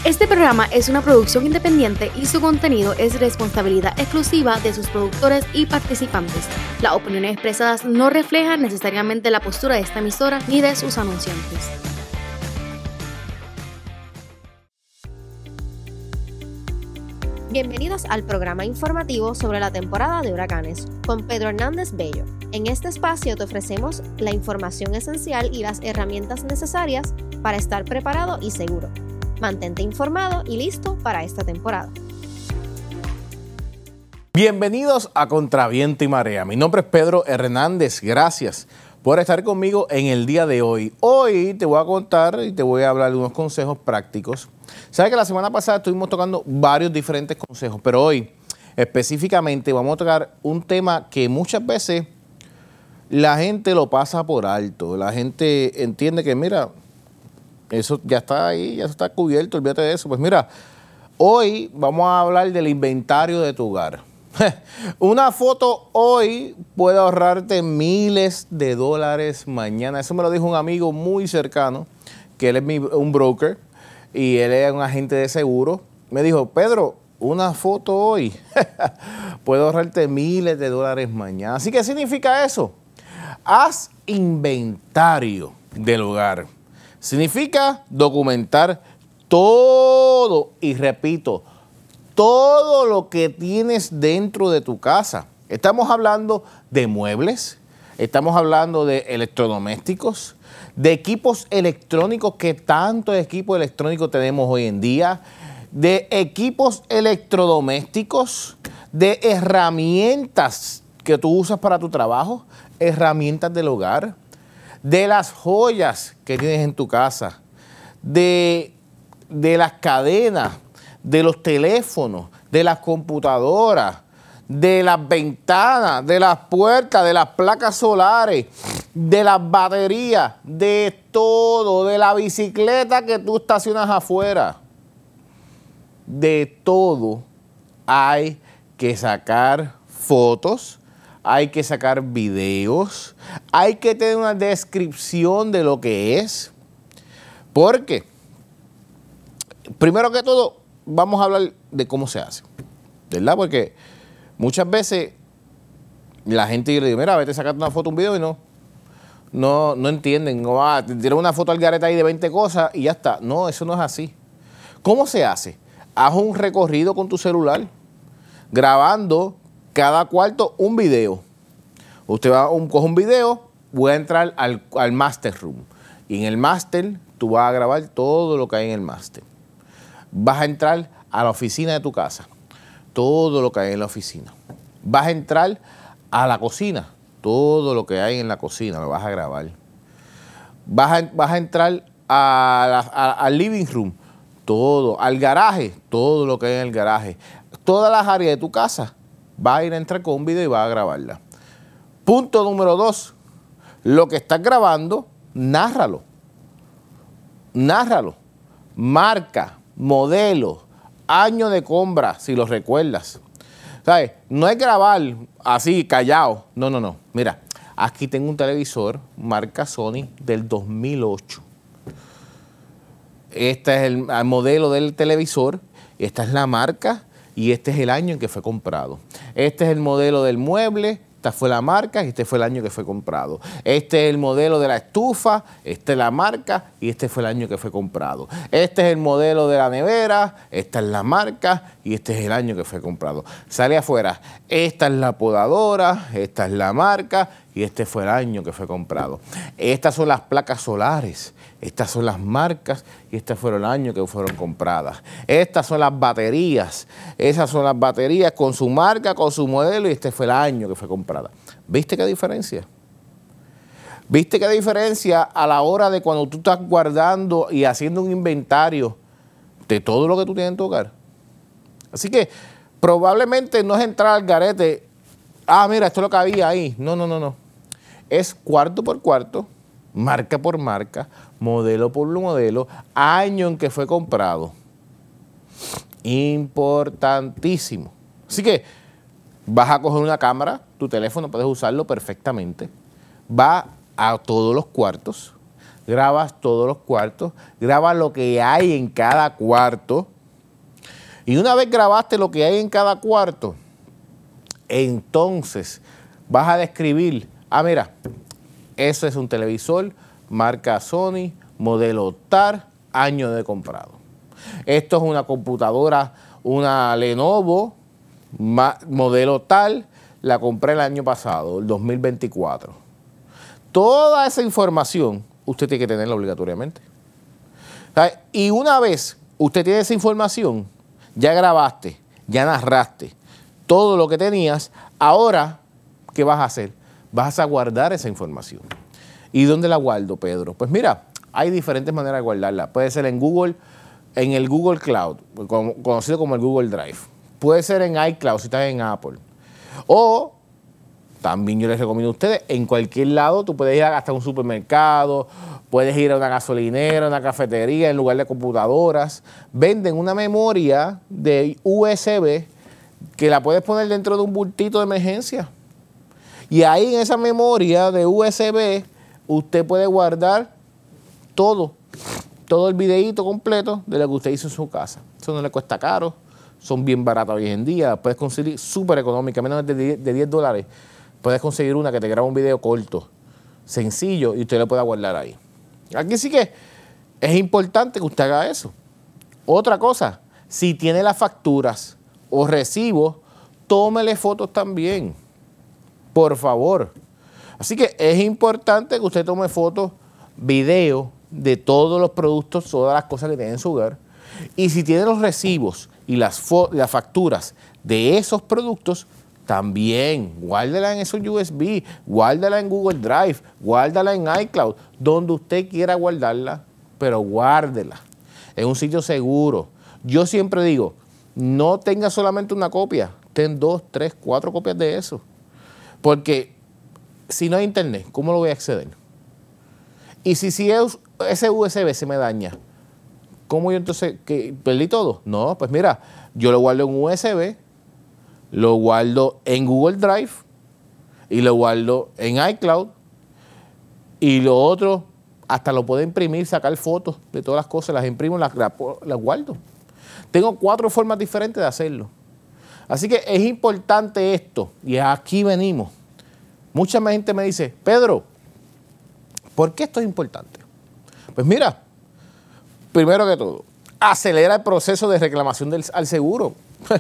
Este programa es una producción independiente y su contenido es responsabilidad exclusiva de sus productores y participantes. Las opiniones expresadas no reflejan necesariamente la postura de esta emisora ni de sus anunciantes. Bienvenidos al programa informativo sobre la temporada de huracanes con Pedro Hernández Bello. En este espacio te ofrecemos la información esencial y las herramientas necesarias para estar preparado y seguro. Mantente informado y listo para esta temporada. Bienvenidos a Contraviento y Marea. Mi nombre es Pedro Hernández. Gracias por estar conmigo en el día de hoy. Hoy te voy a contar y te voy a hablar de unos consejos prácticos. Sabes que la semana pasada estuvimos tocando varios diferentes consejos, pero hoy específicamente vamos a tocar un tema que muchas veces la gente lo pasa por alto. La gente entiende que, mira, eso ya está ahí, ya está cubierto, olvídate de eso. Pues mira, hoy vamos a hablar del inventario de tu hogar. Una foto hoy puede ahorrarte miles de dólares mañana. Eso me lo dijo un amigo muy cercano, que él es un broker y él es un agente de seguro. Me dijo, Pedro, una foto hoy puede ahorrarte miles de dólares mañana. Así que, ¿qué significa eso? Haz inventario del hogar. Significa documentar todo, y repito, todo lo que tienes dentro de tu casa. Estamos hablando de muebles, estamos hablando de electrodomésticos, de equipos electrónicos, que tantos equipos electrónicos tenemos hoy en día, de equipos electrodomésticos, de herramientas que tú usas para tu trabajo, herramientas del hogar, de las joyas que tienes en tu casa, de las cadenas, de los teléfonos, de las computadoras, de las ventanas, de las puertas, de las placas solares, de las baterías, de todo, de la bicicleta que tú estacionas afuera. De todo hay que sacar fotos. Hay que sacar videos, hay que tener una descripción de lo que es. Porque, primero que todo, vamos a hablar de cómo se hace, ¿verdad? Porque muchas veces la gente le dice, mira, vete a sacar una foto, un video, y no entienden. Te tiran una foto al garete ahí de 20 cosas y ya está. No, eso no es así. ¿Cómo se hace? Haz un recorrido con tu celular, grabando cada cuarto un video. Usted coge un video, voy a entrar al master room. Y en el master tú vas a grabar todo lo que hay en el master. Vas a entrar a la oficina de tu casa, todo lo que hay en la oficina. Vas a entrar a la cocina, todo lo que hay en la cocina lo vas a grabar. Vas a entrar al living room, todo. Al garaje, todo lo que hay en el garaje. Todas las áreas de tu casa, vas a ir a entrar con un video y vas a grabarla. Punto número 2. Lo que estás grabando, nárralo. Nárralo. Marca, modelo, año de compra, si lo recuerdas. ¿Sabes? No es grabar así, callado. No. Mira, aquí tengo un televisor, marca Sony, del 2008. Este es el modelo del televisor, esta es la marca y este es el año en que fue comprado. Este es el modelo del mueble, esta fue la marca y este fue el año que fue comprado. Este es el modelo de la estufa, esta es la marca y este fue el año que fue comprado. Este es el modelo de la nevera, esta es la marca y este es el año que fue comprado. Sale afuera, esta es la podadora, esta es la marca y este fue el año que fue comprado. Estas son las placas solares, estas son las marcas y este fue el año que fueron compradas. Estas son las baterías, esas son las baterías con su marca, con su modelo y este fue el año que fue comprada. ¿Viste qué diferencia? ¿Viste qué diferencia a la hora de cuando tú estás guardando y haciendo un inventario de todo lo que tú tienes en tu hogar? Así que probablemente no es entrar al garete, mira, esto es lo que había ahí. No. Es cuarto por cuarto, marca por marca, modelo por modelo, año en que fue comprado. Importantísimo. Así que vas a coger una cámara, tu teléfono puedes usarlo perfectamente. Va a todos los cuartos, grabas todos los cuartos, grabas lo que hay en cada cuarto. Y una vez grabaste lo que hay en cada cuarto, entonces vas a describir, mira, eso es un televisor, marca Sony, modelo tal, año de comprado. Esto es una computadora, una Lenovo, modelo tal, la compré el año pasado, el 2024. Toda esa información usted tiene que tenerla obligatoriamente. ¿Sabe? Y una vez usted tiene esa información, ya grabaste, ya narraste todo lo que tenías, ahora, ¿qué vas a hacer? Vas a guardar esa información. ¿Y dónde la guardo, Pedro? Pues mira, hay diferentes maneras de guardarla. Puede ser en Google, en el Google Cloud, conocido como el Google Drive. Puede ser en iCloud, si estás en Apple. O también yo les recomiendo a ustedes, en cualquier lado, tú puedes ir hasta un supermercado, puedes ir a una gasolinera, una cafetería, en lugar de computadoras. Venden una memoria de USB que la puedes poner dentro de un bultito de emergencia. Y ahí en esa memoria de USB, usted puede guardar todo el videíto completo de lo que usted hizo en su casa. Eso no le cuesta caro, son bien baratas hoy en día, puedes conseguir súper económica, menos de $10. Puedes conseguir una que te graba un video corto, sencillo, y usted lo pueda guardar ahí. Aquí sí que es importante que usted haga eso. Otra cosa, si tiene las facturas o recibos, tómele fotos también, por favor. Así que es importante que usted tome fotos, video de todos los productos, todas las cosas que tiene en su hogar. Y si tiene los recibos y las facturas de esos productos, también guárdela en esos USB, guárdala en Google Drive, guárdala en iCloud, donde usted quiera guardarla, pero guárdela en un sitio seguro. Yo siempre digo, no tenga solamente una copia, ten 2, 3, 4 copias de eso. Porque si no hay internet, ¿cómo lo voy a acceder? Y si ese USB se me daña, ¿cómo yo entonces que perdí todo? No, pues mira, yo lo guardo en USB, lo guardo en Google Drive y lo guardo en iCloud, y lo otro hasta lo puedo imprimir, sacar fotos de todas las cosas, las imprimo, las guardo. Tengo 4 formas diferentes de hacerlo. Así que es importante esto, y aquí venimos. Mucha gente me dice, Pedro, ¿por qué esto es importante? Pues mira, primero que todo, acelera el proceso de reclamación al seguro.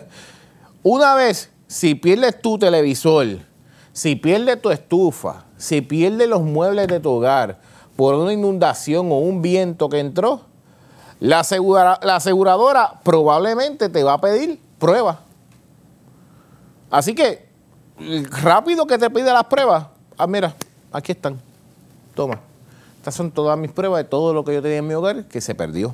Una vez, si pierdes tu televisor, si pierdes tu estufa, si pierdes los muebles de tu hogar por una inundación o un viento que entró, la aseguradora probablemente te va a pedir pruebas. Así que, rápido que te pide las pruebas, mira, aquí están, toma. Estas son todas mis pruebas de todo lo que yo tenía en mi hogar que se perdió.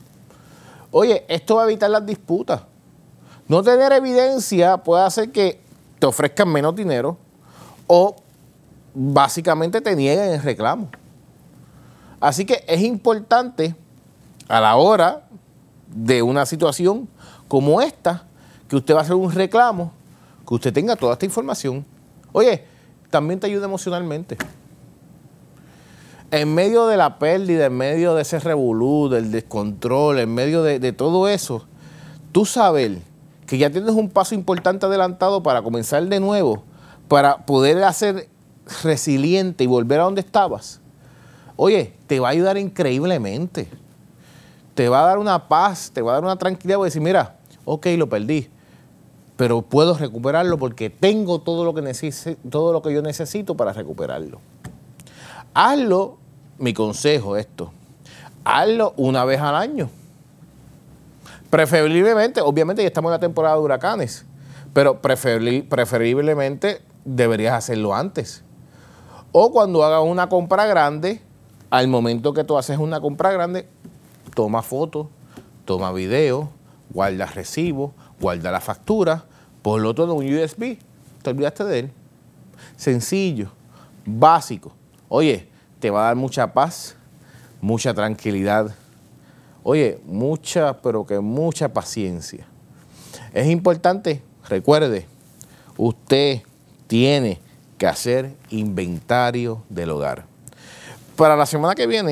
Oye, esto va a evitar las disputas. No tener evidencia puede hacer que te ofrezcan menos dinero o básicamente te nieguen el reclamo. Así que es importante a la hora de una situación como esta, que usted va a hacer un reclamo, que usted tenga toda esta información. Oye, también te ayuda emocionalmente. En medio de la pérdida, en medio de ese revolú, del descontrol, en medio de todo eso, tú sabes que ya tienes un paso importante adelantado para comenzar de nuevo, para poder hacer resiliente y volver a donde estabas. Oye, te va a ayudar increíblemente. Te va a dar una paz, te va a dar una tranquilidad, voy a decir, mira, ok, lo perdí, pero puedo recuperarlo porque tengo todo lo que yo necesito para recuperarlo. Hazlo, mi consejo esto, hazlo una vez al año. Preferiblemente, obviamente ya estamos en la temporada de huracanes, pero preferiblemente deberías hacerlo antes. O cuando hagas una compra grande, al momento que tú haces una compra grande, toma fotos, toma video, guarda recibos, guarda la factura, ponlo todo en un USB, te olvidaste de él. Sencillo, básico. Oye, te va a dar mucha paz, mucha tranquilidad. Oye, pero que mucha paciencia. Es importante, recuerde, usted tiene que hacer inventario del hogar. Para la semana que viene,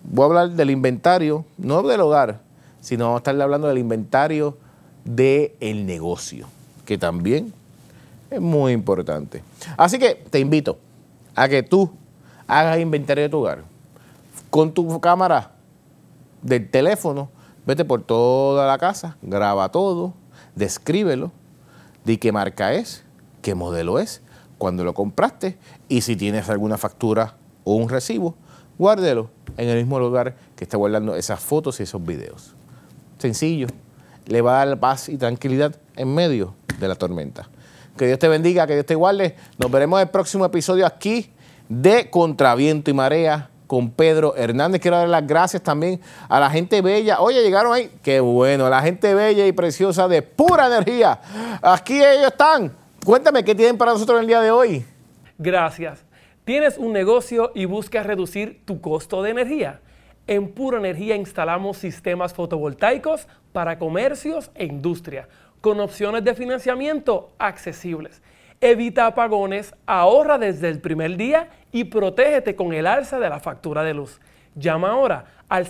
voy a hablar del inventario, no del hogar, sino vamos a estar hablando del inventario del negocio, que también es muy importante. Así que te invito a que tú hagas inventario de tu hogar. Con tu cámara del teléfono, vete por toda la casa, graba todo, descríbelo, di qué marca es, qué modelo es, cuándo lo compraste y si tienes alguna factura o un recibo, guárdelo en el mismo lugar que está guardando esas fotos y esos videos. Sencillo, le va a dar paz y tranquilidad en medio de la tormenta. Que Dios te bendiga, que Dios te guarde. Nos veremos en el próximo episodio aquí de Contra Viento y Marea con Pedro Hernández. Quiero dar las gracias también a la gente bella. Oye, llegaron ahí. Qué bueno, la gente bella y preciosa de Pura Energía. Aquí ellos están. Cuéntame, ¿qué tienen para nosotros el día de hoy? Gracias. ¿Tienes un negocio y buscas reducir tu costo de energía? En Pura Energía instalamos sistemas fotovoltaicos para comercios e industria, con opciones de financiamiento accesibles. Evita apagones, ahorra desde el primer día y protégete con el alza de la factura de luz. Llama ahora al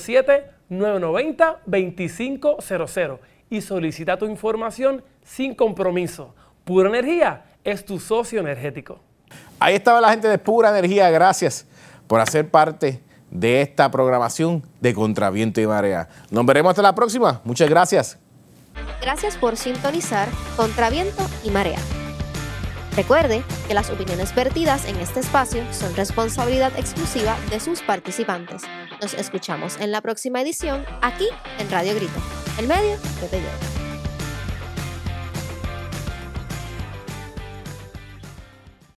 787-990-2500 y solicita tu información sin compromiso. Pura Energía es tu socio energético. Ahí estaba la gente de Pura Energía. Gracias por hacer parte de esta programación de Contra Viento y Marea. Nos veremos hasta la próxima. Muchas gracias. Gracias por sintonizar Contra Viento y Marea. Recuerde que las opiniones vertidas en este espacio son responsabilidad exclusiva de sus participantes. Nos escuchamos en la próxima edición aquí en Radio Grito, el medio que te lleva.